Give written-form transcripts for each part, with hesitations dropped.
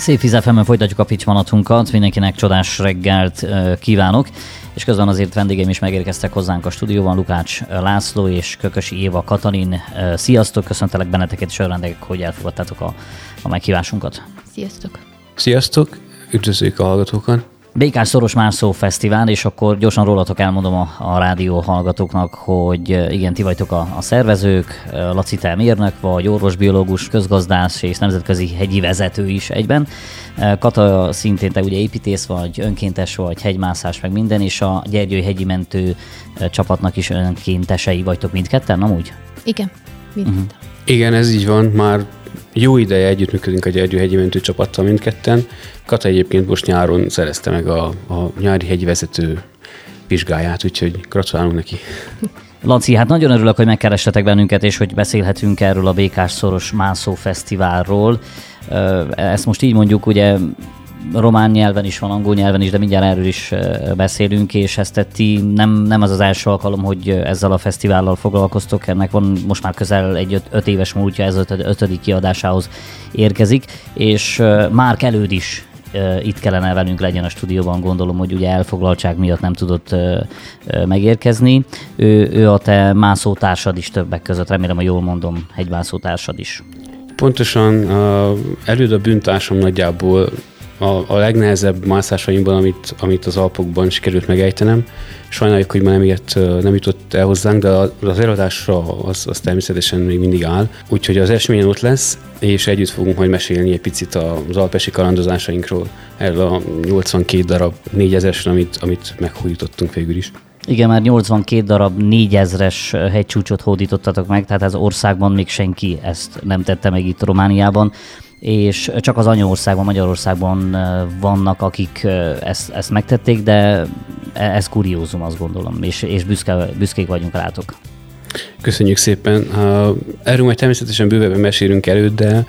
Szép Víz FM-en folytatjuk a pitch-manatunkat, mindenkinek csodás reggelt kívánok, és közben azért vendégeim is megérkeztek hozzánk a stúdióban, Lukács László és Kökösi Éva Katalin. Sziasztok, köszöntelek benneteket, és örvendek, hogy elfogadtátok a meghívásunkat. Sziasztok! Sziasztok, üdvözlők a hallgatókat! Békás Szoros Mászó Fesztivál, és akkor gyorsan rólatok elmondom a rádió hallgatóknak, hogy igen, ti vagytok a szervezők, Laci, te mérnök vagy, orvosbiológus, közgazdász és nemzetközi hegyi vezető is egyben. Kata, szintén te ugye építész vagy, önkéntes vagy, hegymászás meg minden, és a Gyergyői hegyi mentő csapatnak is önkéntesei vagytok mindketten, amúgy? Igen, mindketten. Igen, ez így van, már jó ideje együttműködünk a Gyergyői hegyi mentő csapattal mindketten. Kata egyébként most nyáron szerezte meg a nyári hegyi vezető vizsgáját, úgyhogy gratulálunk neki. Laci, hát nagyon örülök, hogy megkerestetek bennünket, és hogy beszélhetünk erről a Békás Szoros Mászó Fesztiválról. Ezt most így mondjuk, ugye román nyelven is van, angol nyelven is, de mindjárt erről is beszélünk, és ezt ti nem az első alkalom, hogy ezzel a fesztivállal foglalkoztok, ennek van most már közel egy 5 éves múltja, ez 5. kiadásához érkezik, és Márk Előd is itt kellene velünk legyen a stúdióban, gondolom, hogy ugye elfoglaltság miatt nem tudott megérkezni. Ő a te mászótársad is többek között, remélem, hogy jól mondom, hegymászótársad is. Pontosan, Előd a bűntársam nagyjából a legnehezebb mászásainkban, amit az Alpokban sikerült megejtenem. Sajnáljuk, hogy már nem jutott el hozzánk, de az előadásra az természetesen még mindig áll. Úgyhogy az eseményen ott lesz, és együtt fogunk majd mesélni egy picit az alpesi kalandozásainkról, erről a 82 darab 4000-esről, amit meghódítottunk végül is. Igen, már 82 darab 4000-es hegycsúcsot hódítottatok meg, tehát az országban még senki ezt nem tette meg itt Romániában, és csak az anyaországban, Magyarországban vannak, akik ezt megtették, de ez kuriózum, azt gondolom, és büszkék vagyunk rátok. Köszönjük szépen. Erről majd természetesen bővebben mesélünk előtt, de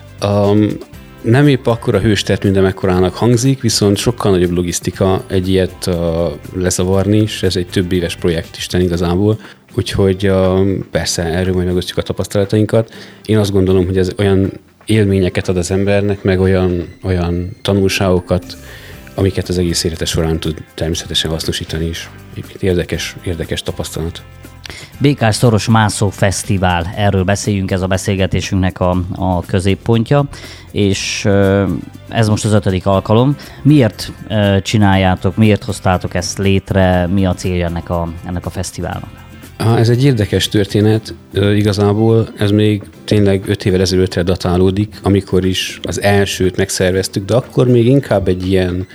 nem épp akkora hőstett, mint amekkorának hangzik, viszont sokkal nagyobb logisztika egy ilyet leszavarni, és ez egy több éves projekt Isten igazából. Úgyhogy persze erről majd megosztjuk a tapasztalatainkat. Én azt gondolom, hogy ez olyan élményeket ad az embernek, meg olyan tanulságokat, amiket az egész élete során tud természetesen hasznosítani is. Érdekes tapasztalat. Békás Szoros Mászó Fesztivál, erről beszéljünk, ez a beszélgetésünknek a középpontja, és ez most az 5. alkalom. Miért csináljátok, miért hoztátok ezt létre, mi a célja ennek a fesztiválnak? Ez egy érdekes történet, igazából ez még tényleg 5 évvel ezelőttre datálódik, amikor is az elsőt megszerveztük, de akkor még inkább egy ilyen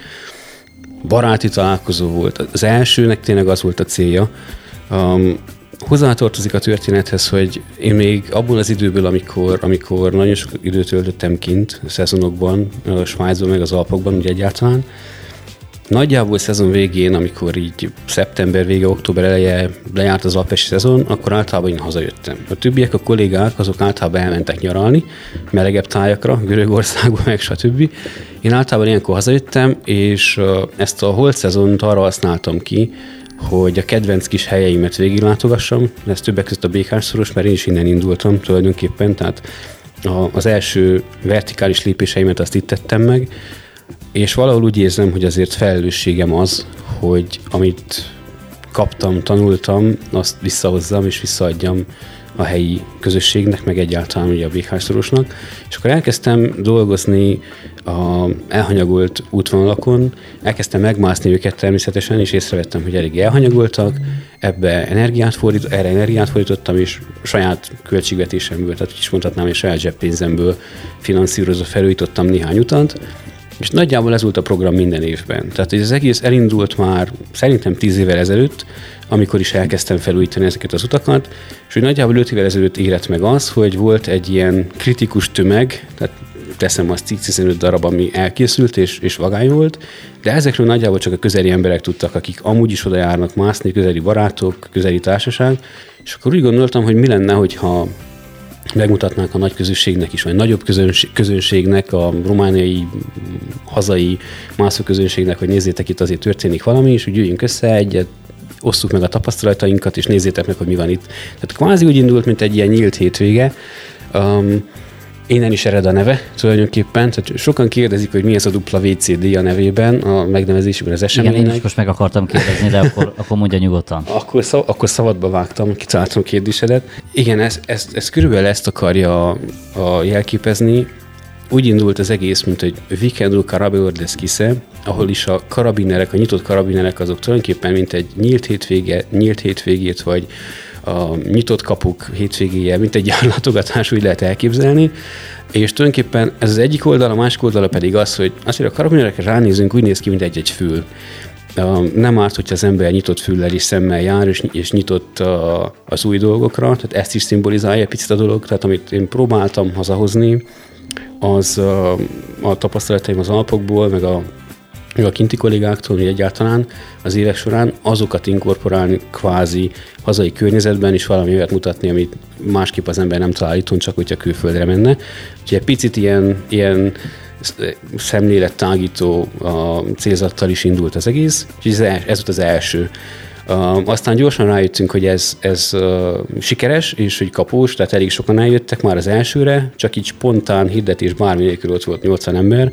baráti találkozó volt. Az elsőnek tényleg az volt a célja. Hozzátartozik a történethez, hogy én még abból az időből, amikor nagyon sok időt töltöttem kint, a szezonokban, a Svájcban, meg az Alpokban, ugye egyáltalán, nagyjából szezon végén, amikor így szeptember vége, október eleje lejárt az alpesi szezon, akkor általában én hazajöttem. A többiek, a kollégák, azok általában elmentek nyaralni, melegebb tájakra, Görögországba, meg stb. Én általában ilyenkor hazajöttem, és ezt a holt szezont arra használtam ki, hogy a kedvenc kis helyeimet végiglátogassam, ez többek között a Békás Szoros, mert én is innen indultam tulajdonképpen, tehát az első vertikális lépéseimet azt itt tettem meg, és valahol úgy érzem, hogy azért felelősségem az, hogy amit kaptam, tanultam, azt visszahozzam és visszaadjam a helyi közösségnek, meg egyáltalán ugye a Békás Szorosnak. És akkor elkezdtem dolgozni a elhanyagolt útvonalakon, elkezdtem megmászni őket természetesen, és észrevettem, hogy elég elhanyagoltak, erre energiát fordítottam, és saját költségvetésemből, tehát is mondhatnám, hogy saját zseppénzemből finanszírozva felújítottam néhány utat, és nagyjából ez volt a program minden évben. Tehát ez egész elindult már szerintem 10 évvel ezelőtt, amikor is elkezdtem felújítani ezeket az utakat, és hogy nagyjából 5 évvel ezelőtt érett meg az, hogy volt egy ilyen kritikus tömeg, tehát teszem azt 15 darab, ami elkészült és vagány volt, de ezekről nagyjából csak a közeli emberek tudtak, akik amúgy is oda járnak mászni, közeli barátok, közeli társaság, és akkor úgy gondoltam, hogy mi lenne, hogyha megmutatnánk a nagy közönségnek is, vagy nagyobb közönségnek, a romániai, hazai mászóközönségnek, hogy nézzétek, itt azért történik valami, és úgy üljünk össze egyet, osszuk meg a tapasztalatainkat, és nézzétek meg, hogy mi van itt. Tehát kvázi úgy indult, mint egy ilyen nyílt hétvége, Innen is ered a neve tulajdonképpen. Tehát sokan kérdezik, hogy mi ez a WCD a nevében, a megnevezésében az eseménynek. Igen, én is most meg akartam kérdezni, de akkor mondja nyugodtan. Akkor szabadba vágtam, kitaláltam a kérdésedet. Igen, ez körülbelül ezt akarja jelképezni. Úgy indult az egész, mint egy Weekend Carabiner des Kisse, ahol is a karabinerek, a nyitott karabinerek azok tulajdonképpen mint egy nyílt hétvégét, vagy a nyitott kapuk hétvégéje, mint egy látogatás, úgy lehet elképzelni. És tulajdonképpen ez az egyik oldal, a másik oldala pedig az, hogy a karabinerekre ránézünk, úgy néz ki, mint egy fül. Nem árt, hogyha az ember nyitott füllel és szemmel jár, és nyitott az új dolgokra, tehát ezt is szimbolizálja picit a dolog, tehát amit én próbáltam hazahozni, az a tapasztalataim az Alpokból, meg a kinti kollégáktól, hogy egyáltalán az évek során azokat inkorporálni kvázi hazai környezetben, és valami olyat mutatni, amit másképp az ember nem talál itthon, csak hogyha külföldre menne. Úgyhogy picit ilyen szemlélettágító célzattal is indult az egész, és ez volt az első. Aztán gyorsan rájöttünk, hogy ez sikeres, és hogy kapós, tehát elég sokan eljöttek már az elsőre, csak így spontán hirdetés bármi nélkül ott volt 80 ember.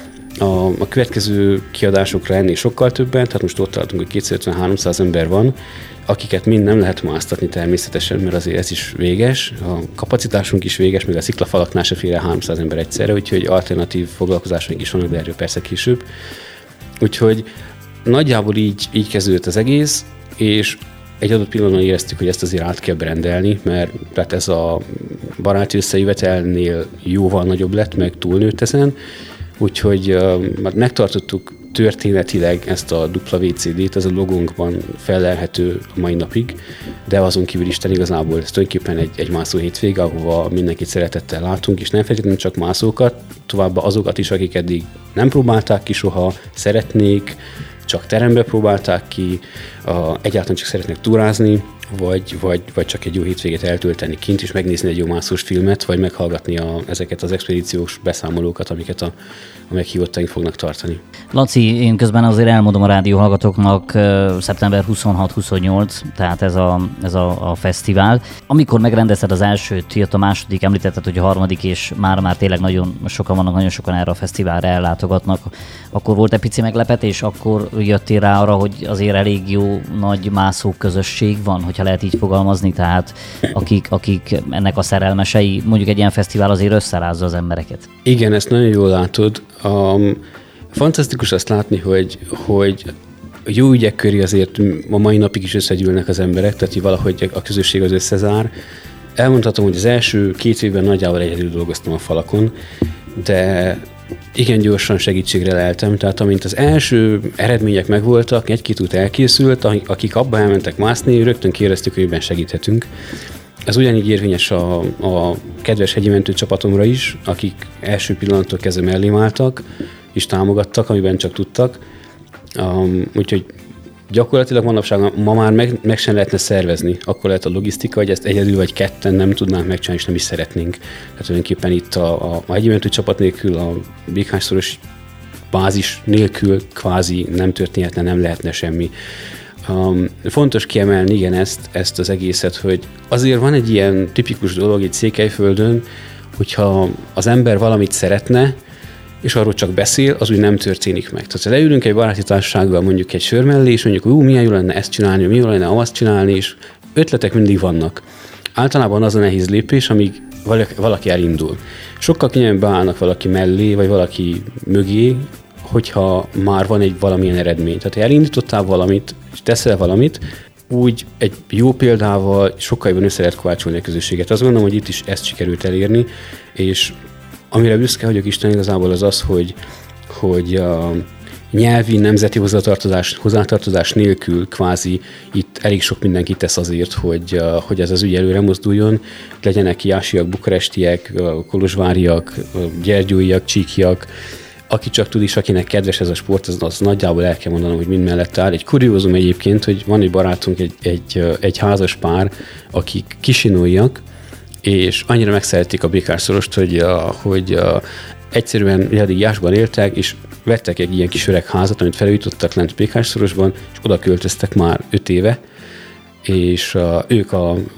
A következő kiadásokra ennél sokkal többen, tehát most ott tartunk, hogy 250-300 ember van, akiket mind nem lehet másztatni természetesen, mert azért ez is véges, a kapacitásunk is véges, még a sziklafalaknál se fér el 300 ember egyszerre, úgyhogy alternatív foglalkozásaink is vannak, de erről persze később. Úgyhogy nagyjából így kezdődött az egész, és egy adott pillanatban éreztük, hogy ezt azért át kell rendelni, mert tehát ez a baráti összejövetelnél jóval nagyobb lett, meg túlnőtt ezen, úgyhogy megtartottuk történetileg ezt a WCD-t, ez a logónkban fellelhető a mai napig, de azon kívül Isten igazából ez tulajdonképpen egy mászó hétvége, ahova mindenkit szeretettel látunk, és nem feltétlenül csak mászókat, továbbá azokat is, akik eddig nem próbálták ki soha, szeretnék, csak terembe próbálták ki, egyáltalán csak szeretnek túrázni, vagy csak egy jó hétvégét eltölteni kint, és megnézni egy jó mászós filmet, vagy meghallgatni ezeket az expedíciós beszámolókat, amiket a meghívottaink fognak tartani. Laci, én közben azért elmondom a rádióhallgatóknak, szeptember 26-28, tehát ez a fesztivál. Amikor megrendezted az elsőt, jött a második, említetted, hogy a harmadik, és már tényleg nagyon sokan vannak, nagyon sokan erre a fesztiválra ellátogatnak, akkor volt egy pici meglepetés, akkor jöttél rá arra, hogy azért elég jó nagy mászó közösség van, hogyha lehet így fogalmazni, tehát akik ennek a szerelmesei, mondjuk egy ilyen fesztivál azért összerázza az embereket. Igen, ezt nagyon jól látod. Fantasztikus azt látni, hogy jó ügyek köré azért a mai napig is összegyűlnek az emberek, tehát valahogy a közösség az összezár. Elmondhatom, hogy az első 2 évben nagyjából egyedül dolgoztam a falakon, de igen gyorsan segítségre leltem, tehát amint az első eredmények megvoltak, 1-2 út elkészült, akik abba elmentek mászni, rögtön kérdeztük, hogy ebben segíthetünk. Ez ugyanígy érvényes a kedves hegyi mentő csapatomra is, akik első pillanattól kezdve mellém álltak, és támogattak, amiben csak tudtak. Úgyhogy gyakorlatilag manapság ma már meg sem lehetne szervezni. Akkor lehet a logisztika, hogy ezt egyedül vagy ketten nem tudnánk megcsinálni, és nem is szeretnénk. Tehát tulajdonképpen itt a hegyi mentő csapat nélkül, a Békás-szoros bázis nélkül kvázi nem történhetne, nem lehetne semmi. Fontos kiemelni, igen, ezt az egészet, hogy azért van egy ilyen tipikus dolog itt Székelyföldön, hogyha az ember valamit szeretne, és arról csak beszél, az úgy nem történik meg. Tehát leülünk egy baráti társasággal mondjuk egy sör mellé, és mondjuk, milyen jó lenne ezt csinálni, milyen jó lenne azt csinálni, és ötletek mindig vannak. Általában az a nehéz lépés, amíg valaki elindul. Sokkal könnyebben beállnak valaki mellé, vagy valaki mögé, hogyha már van valamilyen eredmény. Tehát ha elindítottál valamit, és teszel valamit, úgy egy jó példával sokkal jobban össze lehet kovácsolni a közösséget. Azt gondolom, hogy itt is ezt sikerült elérni, és amire büszke vagyok Isten igazából az, hogy a nyelvi, nemzeti hozzátartozás nélkül kvázi itt elég sok mindenki tesz azért, hogy ez az ügy előre mozduljon. Legyenek jásiak, bukarestiek, kolozsváriak, gyergyóiak, csíkiak, aki csak tud is, akinek kedves ez a sport, az nagyjából el kell mondanom, hogy mind mellett áll. Egy kuriózum egyébként, hogy van egy barátunk, egy házas pár, akik kisinóiak, és annyira megszerették a Békás-szorost, hogy egyszerűen addig Jászban éltek, és vettek egy ilyen kis öreg házat, amit felújítottak lent Békás-szorosban, és oda költöztek már 5 éve, és ők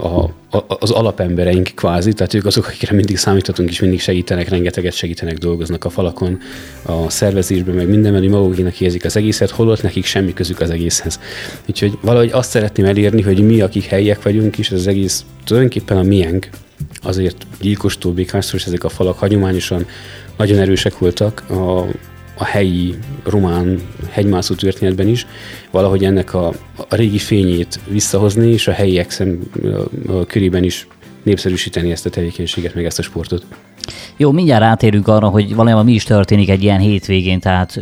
az alapembereink kvázi, tehát ők azok, akikre mindig számíthatunk, és mindig segítenek, rengeteget segítenek, dolgoznak a falakon, a szervezésben, meg mindenben, hogy maguknak érzik az egészet, holott nekik semmi közük az egészhez. Úgyhogy valahogy azt szeretném elérni, hogy mi, akik helyiek vagyunk, és az egész tulajdonképpen a miénk, azért Gyilkostó, Békásszoros, ezek a falak hagyományosan nagyon erősek voltak a helyi román hegymászó történetben is, valahogy ennek a régi fényét visszahozni, és a helyiek körében is népszerűsíteni ezt a tevékenységet, meg ezt a sportot. Jó, mindjárt rátérünk arra, hogy valójában mi is történik egy ilyen hétvégén, tehát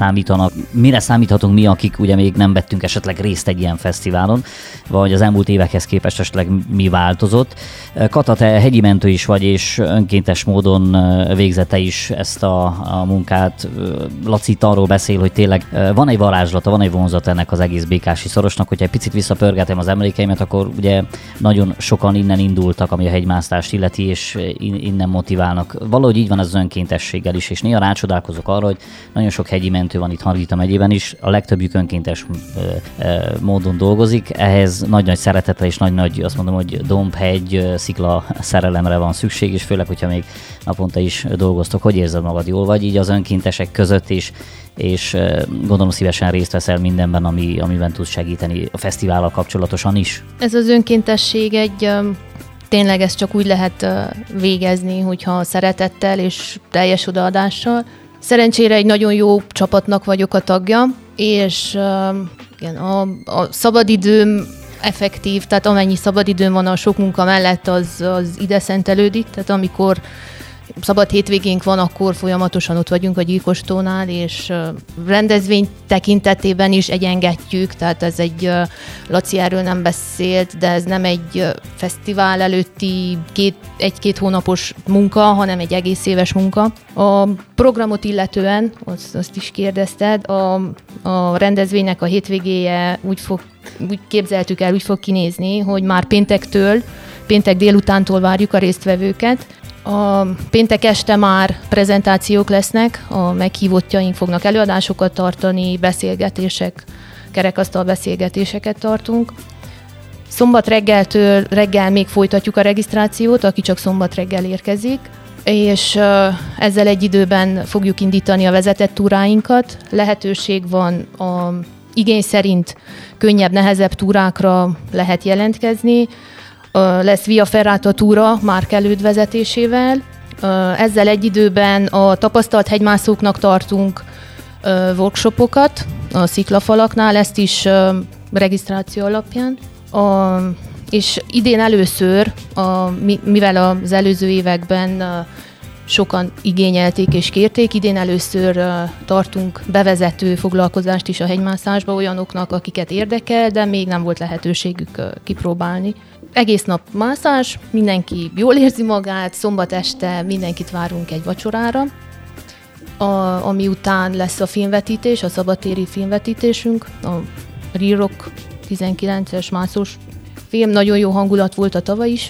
mire számíthatunk mi, akik ugye még nem vettünk esetleg részt egy ilyen fesztiválon, vagy az elmúlt évekhez képest esetleg mi változott. Kata, te hegyi mentő is vagy, és önkéntes módon végzete is ezt a munkát. Laci itt arról beszél, hogy tényleg van egy varázslata, van egy vonzat ennek az egész Békási szorosnak, hogyha egy picit visszapörgetem az emlékeimet, akkor ugye nagyon sokan innen indultak, ami a hegymásztást illeti, és innen motiválnak. Valahogy így van az önkéntességgel is, és néha rácsodálkozok arra, hogy nagyon sok hegyi mentő van itt Hargita megyében is, a legtöbbjük önkéntes módon dolgozik, ehhez nagy-nagy szeretetre és nagy-nagy, azt mondom, hogy dombhegy, szikla szerelemre van szükség, és főleg, hogyha még naponta is dolgoztok. Hogy érzed magad, jól vagy így az önkéntesek között is, és gondolom szívesen részt veszel mindenben, amiben tudsz segíteni a fesztivállal kapcsolatosan is? Ez az önkéntesség tényleg ezt csak úgy lehet végezni, hogyha szeretettel és teljes odaadással. Szerencsére egy nagyon jó csapatnak vagyok a tagja, és igen, a szabadidőm effektív, tehát amennyi szabadidőm van a sok munka mellett, az ide szentelődik, tehát amikor szabad hétvégénk van, akkor folyamatosan ott vagyunk a Gyilkostónál, és rendezvény tekintetében is egyengetjük, tehát ez Laci erről nem beszélt, de ez nem egy fesztivál előtti egy-két hónapos munka, hanem egy egész éves munka. A programot illetően, azt is kérdezted, a rendezvénynek a hétvégéje úgy képzeltük el, úgy fog kinézni, hogy már péntek délutántól várjuk a résztvevőket. A péntek este már prezentációk lesznek, a meghívottjaink fognak előadásokat tartani, kerekasztal beszélgetéseket tartunk. Szombat reggel még folytatjuk a regisztrációt, aki csak szombat reggel érkezik, és ezzel egy időben fogjuk indítani a vezetett túráinkat. Lehetőség van igény szerint könnyebb, nehezebb túrákra lehet jelentkezni. Lesz Via Ferrata túra Márk Előd vezetésével. Ezzel egy időben a tapasztalt hegymászóknak tartunk workshopokat a sziklafalaknál, ezt is regisztráció alapján. És idén először, mivel az előző években sokan igényelték és kérték, idén először tartunk bevezető foglalkozást is a hegymászásba olyanoknak, akiket érdekel, de még nem volt lehetőségük kipróbálni. Egész nap mászás, mindenki jól érzi magát, szombat este mindenkit várunk egy vacsorára, ami után lesz a filmvetítés, a szabadtéri filmvetítésünk, a Real Rock 19-es mászós film, nagyon jó hangulat volt a tavaly is,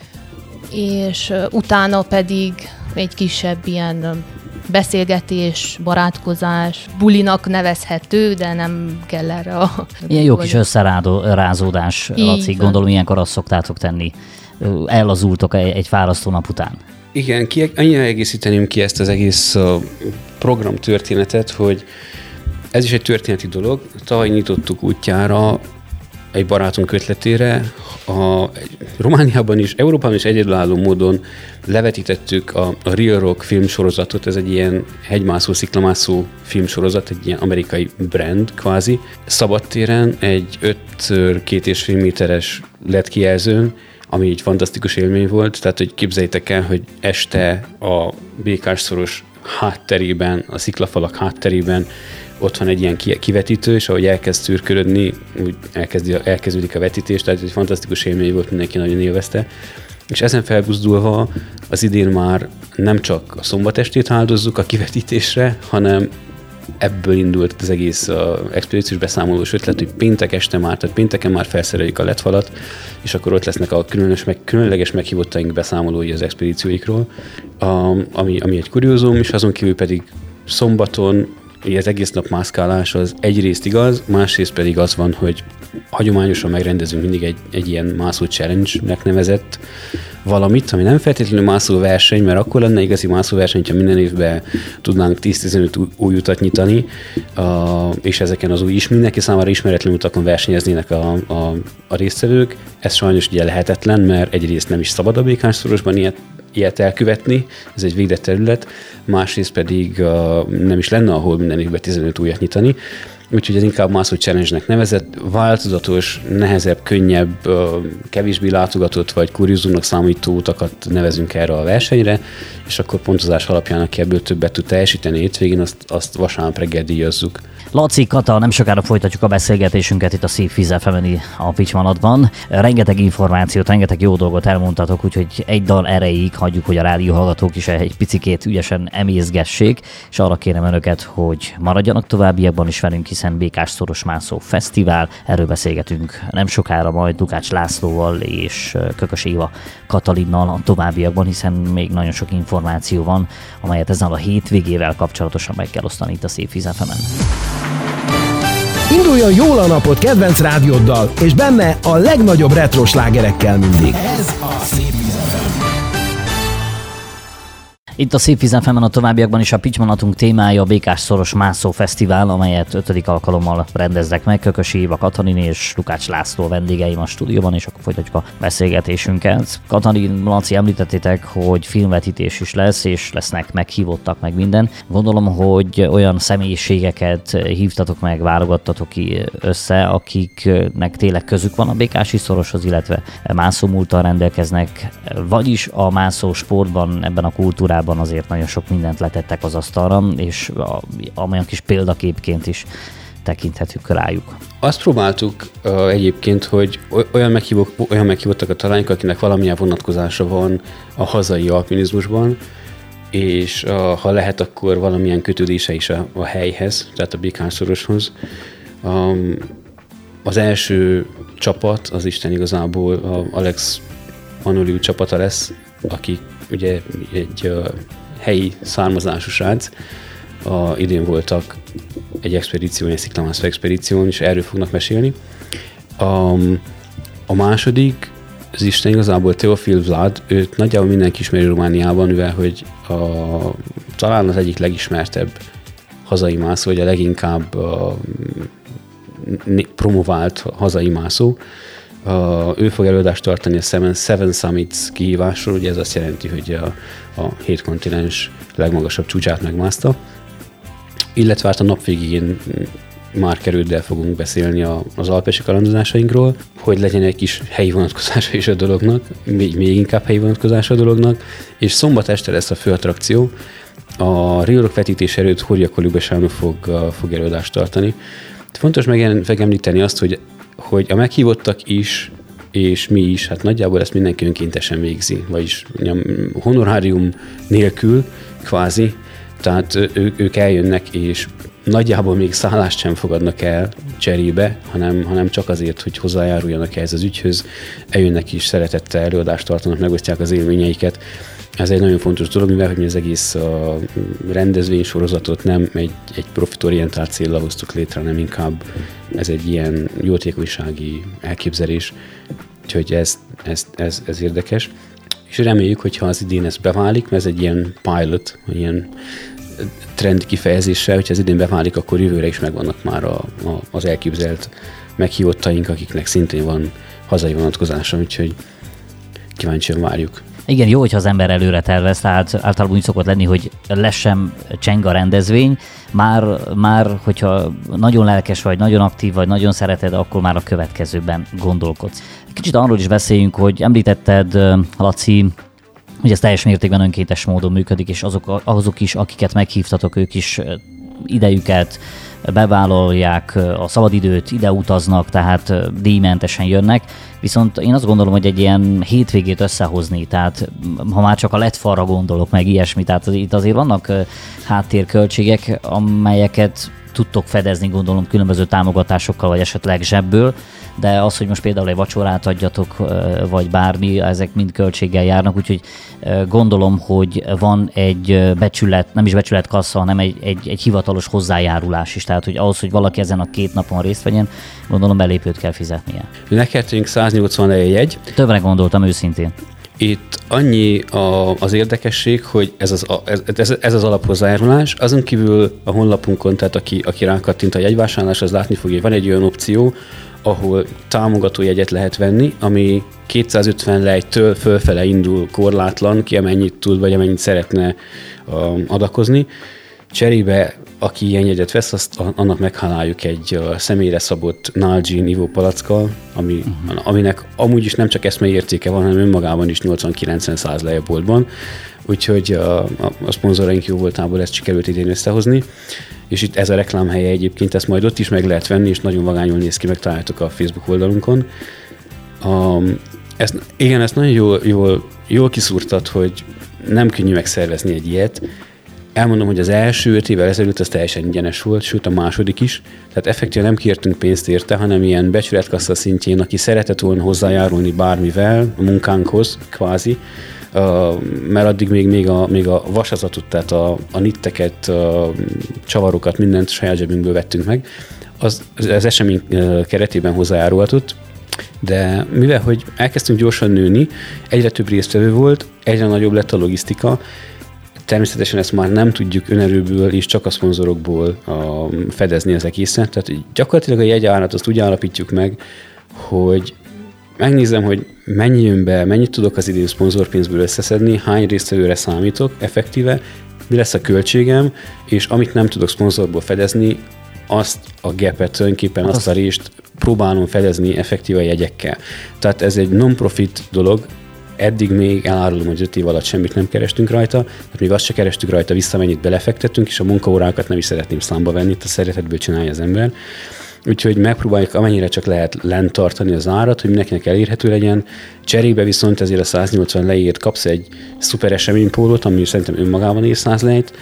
és utána pedig egy kisebb ilyen beszélgetés, barátkozás, bulinak nevezhető, de nem kell erre ilyen jó kis összerázódás, Laci, gondolom ilyenkor azt szoktátok tenni. Ellazultok egy fárasztó nap után. Igen, annyira egészíteném ki ezt az egész program történetet, hogy ez is egy történeti dolog. Tavaly nyitottuk útjára egy barátunk ötletére, Romániában is, Európában is egyedülálló módon levetítettük a Real Rock filmsorozatot, ez egy ilyen hegymászó, sziklamászó filmsorozat, egy ilyen amerikai brand kvázi. Szabadtéren egy 5x2,5 méteres LED kijelzőn, ami egy fantasztikus élmény volt, tehát hogy képzeljétek el, hogy este a Békás-szoros hátterében, a sziklafalak hátterében ott van egy ilyen kivetítő, és ahogy elkezd szürkölödni, úgy elkezdődik a vetítés, tehát egy fantasztikus élmény volt, mindenki nagyon élvezte. És ezen felbuzdulva az idén már nem csak a szombatestét áldozzuk a kivetítésre, hanem ebből indult az egész expedíciós beszámolós ötlet, hogy péntek este már, tehát pénteken már felszereljük a LED-falat, és akkor ott lesznek a különleges meghívottaink beszámolói az expedícióikról, ami egy kuriózum, és azon kívül pedig szombaton ugye az egész nap mászkálás az egyrészt igaz, másrészt pedig az van, hogy hagyományosan megrendezünk mindig egy ilyen mászó challenge-nek nevezett valamit, ami nem feltétlenül mászó verseny, mert akkor lenne igazi mászó verseny, ha minden évben tudnánk 10-15 új utat nyitani, és ezeken az új is mindenki számára ismeretlen utakon versenyeznének a résztvevők. Ez sajnos ugye lehetetlen, mert egyrészt nem is szabad a Békás-szorosban ilyet elkövetni, ez egy védett terület, másrészt pedig nem is lenne, ahol minden évben 15 újat nyitani. Úgyhogy ez inkább mászó challenge-nek nevezett, változatos, nehezebb, könnyebb, kevésbé látogatott vagy kuriózumnak számító utakat nevezünk erre a versenyre, és akkor pontozás alapján, aki ebből többet tud teljesíteni hétvégén, azt vasárnap reggel díjazzuk. Laci, Kata, nem sokára folytatjuk a beszélgetésünket itt a Szép Víz FM-en a Picsmanatban. Rengeteg információt, rengeteg jó dolgot elmondtatok, úgyhogy egy dal erejéig hagyjuk, hogy a rádió hallgatók is egy picikét ügyesen emészgessék, és arra kérem önöket, hogy maradjanak továbbiakban is velünk, hiszen Békás-szoros mászó fesztivál, erről beszélgetünk nem sokára majd Lukács Lászlóval és Kökös Éva Katalinnal a továbbiakban, hiszen még nagyon sok információ van, amelyet ezen a hétvégével kapcsolatosan meg kell osztani itt a Szép Víz FM-en. Induljon jól a napot kedvenc rádióddal, és benne a legnagyobb retro slágerekkel mindig. Ez a Szép Víz FM. Itt a Szép Víz FM-en a továbbiakban is a Picsmanatunk témája a Békás-szoros mászó fesztivál, amelyet 5. alkalommal rendeznek meg. Kökös Éva Katalin és Lukács László vendégeim a stúdióban, és akkor folytatjuk a beszélgetésünket. Katalin, Laci, említettétek, hogy filmvetítés is lesz, és lesznek meghívottak meg minden. Gondolom, hogy olyan személyiségeket hívtatok meg, válogattatok ki össze, akiknek tényleg közük van a Békási-szoroshoz, illetve mászómúlttal rendelkeznek, vagyis a mászó sportban, ebben a kultúrában azért nagyon sok mindent letettek az asztalra, és amolyan kis példaképként is tekinthetünk rájuk. Azt próbáltuk egyébként, hogy olyan meghívottakat találjunk, akinek valamilyen vonatkozása van a hazai alpinizmusban, és ha lehet, akkor valamilyen kötődése is a helyhez, tehát a Békás-szoroshoz. Az első csapat, az Isten igazából Alex Manoliu csapata lesz, aki ugye egy helyi származású srác. Idén voltak egy expedíción, egy sziklamászó expedíción, és erről fognak mesélni. A második, az Isten igazából Teofil Vlad, őt nagyjából mindenki ismeri Romániában, mivel hogy talán az egyik legismertebb hazai mászó, vagy a leginkább promovált hazai mászó. Ő fog előadást tartani a Seven Summits kihívásról, ugye ez azt jelenti, hogy a 7 kontinens legmagasabb csúcsát megmászta. Illetve hát a nap végén Márk Erőddel fogunk beszélni az alpesi kalandozásainkról, hogy legyen egy kis helyi vonatkozása is a dolognak, még inkább helyi vonatkozása a dolognak, és szombat este lesz a fő attrakció. A Rio Rock vetítés előtt Horia Kolubesánó fog előadást tartani. Fontos megemlíteni azt, hogy a meghívottak is, és mi is, hát nagyjából ezt mindenki önkéntesen végzi, vagyis honorárium nélkül, kvázi, tehát ők eljönnek, és nagyjából még szállást sem fogadnak el cserébe, hanem csak azért, hogy hozzájáruljanak ehhez az ügyhöz, eljönnek is, szeretettel előadást tartanak, megosztják az élményeiket. Ez egy nagyon fontos dolog, mivel hogy mi az egész rendezvénysorozatot nem egy profitorientált céllal hoztuk létre, hanem inkább ez egy ilyen jótékonysági elképzelés, úgyhogy ez érdekes. És reméljük, hogyha az idén ez beválik, mert ez egy ilyen pilot, ilyen trend kifejezéssel, hogyha az idén beválik, akkor jövőre is megvannak már az elképzelt meghívottaink, akiknek szintén van hazai vonatkozása, úgyhogy kíváncsian várjuk. Igen, jó, hogyha az ember előre tervez, tehát általában úgy szokott lenni, hogy lesz sem cseng a rendezvény, már hogyha nagyon lelkes vagy, nagyon aktív vagy, nagyon szereted, akkor már a következőben gondolkodsz. Kicsit arról is beszéljünk, hogy említetted, Laci, hogy ez teljes mértékben önkéntes módon működik, és azok is, akiket meghívtatok, ők is idejüket bevállalják, a szabadidőt, ide utaznak, tehát díjmentesen jönnek. Viszont én azt gondolom, hogy egy ilyen hétvégét összehozni, tehát ha már csak a LED-falra gondolok, meg ilyesmi, tehát itt azért vannak háttérköltségek, amelyeket tudtok fedezni, gondolom, különböző támogatásokkal, vagy esetleg zsebből, de az, hogy most például egy vacsorát adjatok, vagy bármi, ezek mind költséggel járnak, úgyhogy gondolom, hogy van egy becsület, nem is becsületkassa, hanem egy hivatalos hozzájárulás is. Tehát, hogy ahhoz, hogy valaki ezen a 2 napon részt vegyen, gondolom belépőt kell fizetnie. Nekünk 180 jegy. Többre gondoltam őszintén. Itt annyi az érdekesség, hogy ez az alaphozzájárulás. Azon kívül a honlapunkon, tehát aki rákattint a jegyvásárlás, az látni fogja, hogy van egy olyan opció, ahol támogató jegyet lehet venni, ami 250 lejtől fölfele indul korlátlan, ki amennyit tud, vagy amennyit szeretne adakozni. Cserébe, aki ilyen jegyet vesz, annak megháláljuk egy személyre szabott Nalgene ivópalackkal, aminek amúgy is nem csak eszmei értéke van, hanem önmagában is 80-90-100 lej a boltban. Úgyhogy a szponzoraink jó voltából ezt sikerült idén összehozni, és itt ez a reklámhelye egyébként, ezt majd ott is meg lehet venni, és nagyon vagányul néz ki, megtaláljátok a Facebook oldalunkon. Ezt nagyon jól kiszúrtad, hogy nem könnyű megszervezni egy ilyet. Elmondom, hogy az első 5 évvel ezelőtt az teljesen ingyenes volt, sőt a második is. Tehát effektíven nem kértünk pénzt érte, hanem ilyen becsületkassa szintjén, aki szeretett volna hozzájárulni bármivel a munkánkhoz, kvázi, mert addig még a vasazatot, tehát a nitteket, a csavarokat, mindent saját zsebünkből vettünk meg. Az esemény keretében hozzájárulhatott, de mivel, hogy elkezdtünk gyorsan nőni, egyre több résztvevő volt, egyre nagyobb lett a logisztika, természetesen ezt már nem tudjuk önerőből és csak a szponzorokból fedezni az egészet. Tehát gyakorlatilag a jegyárat azt úgy állapítjuk meg, hogy megnézem, hogy mennyi jön be, mennyit tudok az idén szponzorpénzből összeszedni, hány résztvevőre számítok effektíve, mi lesz a költségem, és amit nem tudok szponzorból fedezni, azt a gapet, tulajdonképpen azt a részt próbálom fedezni effektíve jegyekkel. Tehát ez egy non-profit dolog, eddig még elárulom, hogy 5 év alatt semmit nem kerestünk rajta, tehát még azt se kerestük rajta vissza, mennyit belefektettünk, és a munkaórákat nem is szeretném számba venni, itt a szeretetből csinálja az ember. Úgyhogy megpróbáljuk amennyire csak lehet lent tartani az árat, hogy mindenkinek elérhető legyen. Cserébe viszont ezért a 180 lejért kapsz egy szuper eseménypólót, ami szerintem önmagában ér 100 lejt,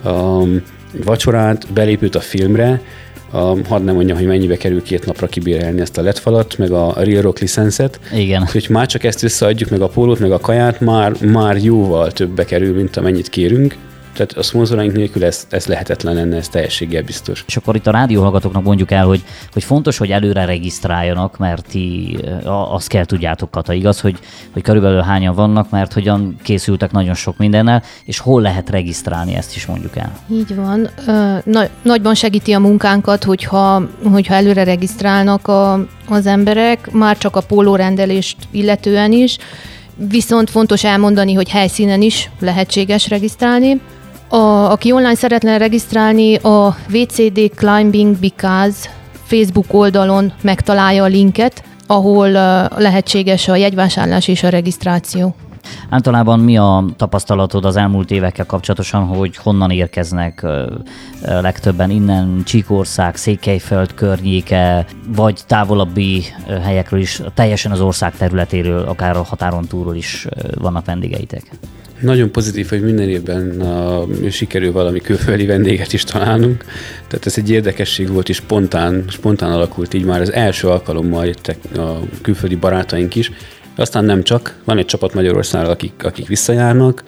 vacsorát, belépőt a filmre, hadd nem mondjam, hogy mennyibe kerül 2 napra kibérelni ezt a LED-falat, meg a Real Rock licenszet. Igen. Úgyhogy már csak ezt összeadjuk, meg a pólót, meg a kaját, már jóval többbe kerül, mint amennyit kérünk. Tehát a szponzoraink nélkül ez lehetetlen lenne, ez teljességgel biztos. És akkor itt a rádióhallgatóknak mondjuk el, hogy fontos, hogy előre regisztráljanak, mert ti azt kell tudjátok, Kata, igaz, hogy körülbelül hányan vannak, mert hogyan készültek nagyon sok mindennel, és hol lehet regisztrálni, ezt is mondjuk el. Így van. Nagyban segíti a munkánkat, hogyha előre regisztrálnak az emberek, már csak a pólórendelést illetően is, viszont fontos elmondani, hogy helyszínen is lehetséges regisztrálni. Aki online szeretne regisztrálni, a WCD Climbing Because Facebook oldalon megtalálja a linket, ahol lehetséges a jegyvásárlás és a regisztráció. Általában mi a tapasztalatod az elmúlt évekkel kapcsolatosan, hogy honnan érkeznek legtöbben innen, Csíkország, Székelyföld környéke, vagy távolabbi helyekről is, teljesen az ország területéről, akár a határon túlról is vannak vendégeitek? Nagyon pozitív, hogy minden évben sikerül valami külföldi vendéget is találnunk. Tehát ez egy érdekesség volt, és spontán alakult így, már az első alkalommal jöttek a külföldi barátaink is. Aztán nem csak, van egy csapat Magyarországról, akik visszajárnak,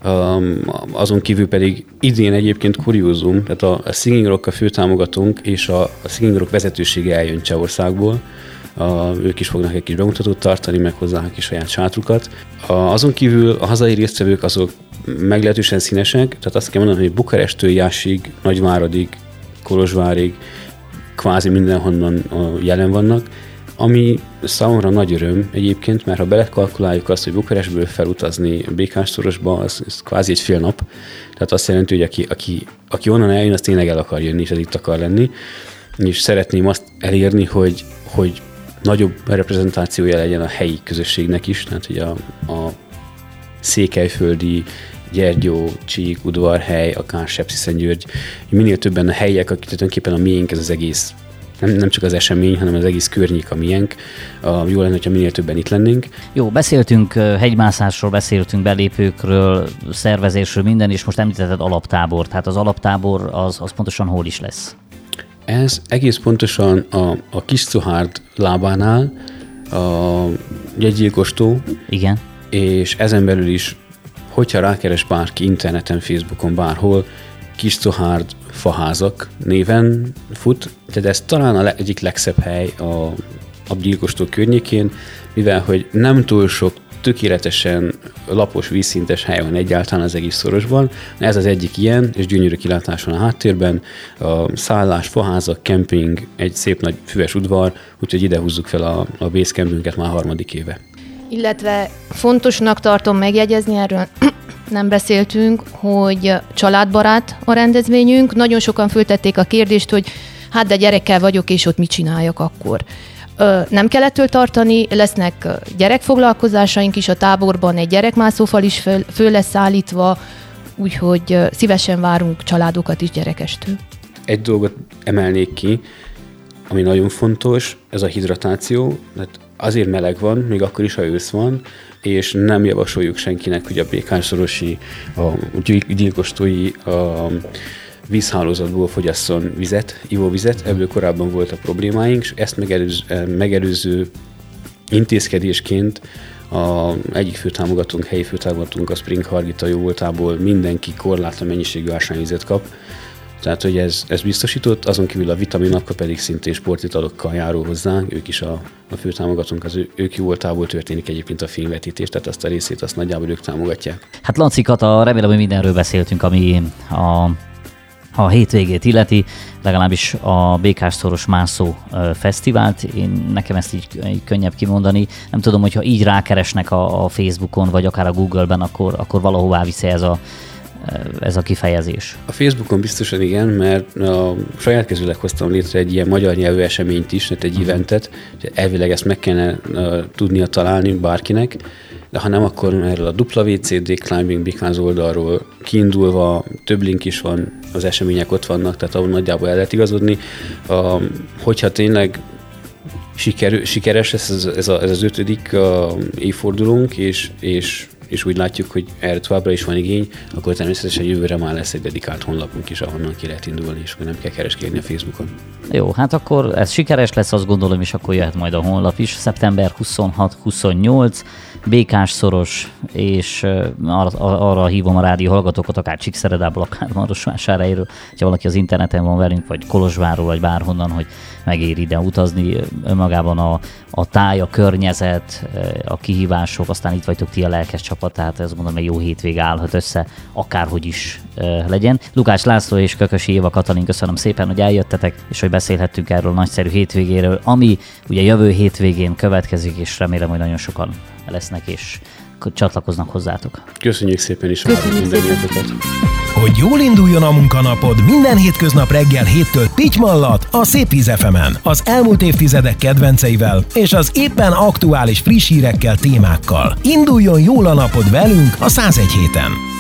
azon kívül pedig idén egyébként kuriózum, tehát a Singing Rock a főtámogatónk, és a Singing Rock vezetősége eljön Csehországból. Ők is fognak egy kis bemutatót tartani, meg hozzá a kis saját sátrukat. Azon kívül a hazai résztvevők azok meglehetősen színesek, tehát azt kell mondani, hogy Bukarestől Jászig, Nagyváradig, Kolozsvárig kvázi mindenhonnan jelen vannak, ami számomra nagy öröm egyébként, mert ha belekalkuláljuk azt, hogy Bukarestből felutazni Békásszorosba, az kvázi egy fél nap. Tehát azt jelenti, hogy aki onnan eljön, az tényleg el akar jönni, és ez itt akar lenni. És szeretném azt elérni, hogy nagyobb reprezentációja legyen a helyi közösségnek is, tehát hogy a székelyföldi, Gyergyó, Csík, Udvarhely, akár Sepsiszentgyörgy, minél többen a helyiek, akik tulajdonképpen a miénk, ez az egész, nem csak az esemény, hanem az egész környék a miénk. Jó lenne, hogyha minél többen itt lennénk. Jó, beszéltünk hegymászásról, beszéltünk belépőkről, szervezésről, minden, és most említetted alaptábor. Tehát az alaptábor az pontosan hol is lesz? Ez egész pontosan a Kis Szuhárd lábánál a gyilkostó. Igen. És ezen belül is, hogyha rákeres bárki interneten, Facebookon, bárhol, Kis Szuhárd faházak néven fut, tehát ez talán egyik legszebb hely a gyilkostó környékén, mivel hogy nem túl sok tökéletesen lapos, vízszintes hely van egyáltalán az egész szorosban. Ez az egyik ilyen, és gyönyörű kilátás van a háttérben. A szállás, faházak, kemping, egy szép nagy füves udvar, úgyhogy ide húzzuk fel a basecampünket már 3. éve. Illetve fontosnak tartom megjegyezni, erről nem beszéltünk, hogy családbarát a rendezvényünk. Nagyon sokan föltették a kérdést, hogy hát de gyerekkel vagyok, és ott mit csináljak akkor. Nem kell ettől tartani, lesznek gyerekfoglalkozásaink is a táborban, egy gyerekmászófal is föl lesz állítva, úgyhogy szívesen várunk családokat is gyerekestől. Egy dolgot emelnék ki, ami nagyon fontos, ez a hidratáció. Tehát azért meleg van, még akkor is, ha ősz van, és nem javasoljuk senkinek, hogy a békásszorosi, a gyilkostói vízhálózatból fogyasszon vizet, ivóvizet, ebből korábban volt a problémáink, és ezt megelőző intézkedésként egyik főtámogatónk, helyi főtámogatónk, a Spring Hargita jó voltából mindenki korlátlan mennyiségű ásványvizet kap, tehát, hogy ez biztosított, azon kívül a vitaminapka pedig szintén sportitalokkal járul hozzá, ők is a főtámogatónk, ők jó voltából történik egyébként a filmvetítés, tehát azt a részét azt nagyjából ők támogatják. Hát Lanci Kata, remélem, hogy mindenről beszéltünk, ami a hétvégét illeti, legalábbis a Békás-szoros mászó fesztivált. Nekem ezt így könnyebb kimondani. Nem tudom, hogyha így rákeresnek a Facebookon, vagy akár a Google-ben, akkor valahová viszi ez a kifejezés. A Facebookon biztosan igen, mert saját kezűleg hoztam létre egy ilyen magyar nyelvű eseményt is, egy eventet, elvileg ezt meg kellene tudnia találni bárkinek, de ha nem, akkor erről a WCD Climbing Békás oldalról kiindulva több link is van, az események ott vannak, tehát ahol nagyjából el lehet igazodni. Hogyha tényleg sikeres ez az 5. évfordulónk, és úgy látjuk, hogy erre továbbra is van igény, akkor természetesen jövőre már lesz egy dedikált honlapunk is, ahonnan ki lehet indulni, és akkor nem kell kereskedni a Facebookon. Jó, hát akkor ez sikeres lesz, azt gondolom, és akkor jöhet majd a honlap is. Szeptember 26-28, Békás-szoros, és arra hívom a rádió hallgatókat, akár Csíkszeredából, akár Marosvásárhelyről, hogyha valaki az interneten van velünk, vagy Kolozsvárról, vagy bárhonnan, hogy megér ide utazni. Önmagában a táj, a környezet, a kihívások, aztán itt vagytok ti a lelkes csapat, tehát ezt mondom, egy jó hétvége állhat össze, akárhogy is legyen. Lukács László és Kökösi Éva Katalin, köszönöm szépen, hogy eljöttetek, és hogy beszélhettünk erről a nagyszerű hétvégéről, ami ugye jövő hétvégén következik, és remélem, hogy nagyon sokan lesznek és csatlakoznak hozzátok. Köszönjük szépen is. Köszönjük szépen. Hogy jól induljon a munkanapod, minden hétköznap reggel 7-től Pitymallat a Szép Víz FM-en. Az elmúlt évtizedek kedvenceivel és az éppen aktuális friss hírekkel, témákkal. Induljon jól a napod velünk a 101 héten.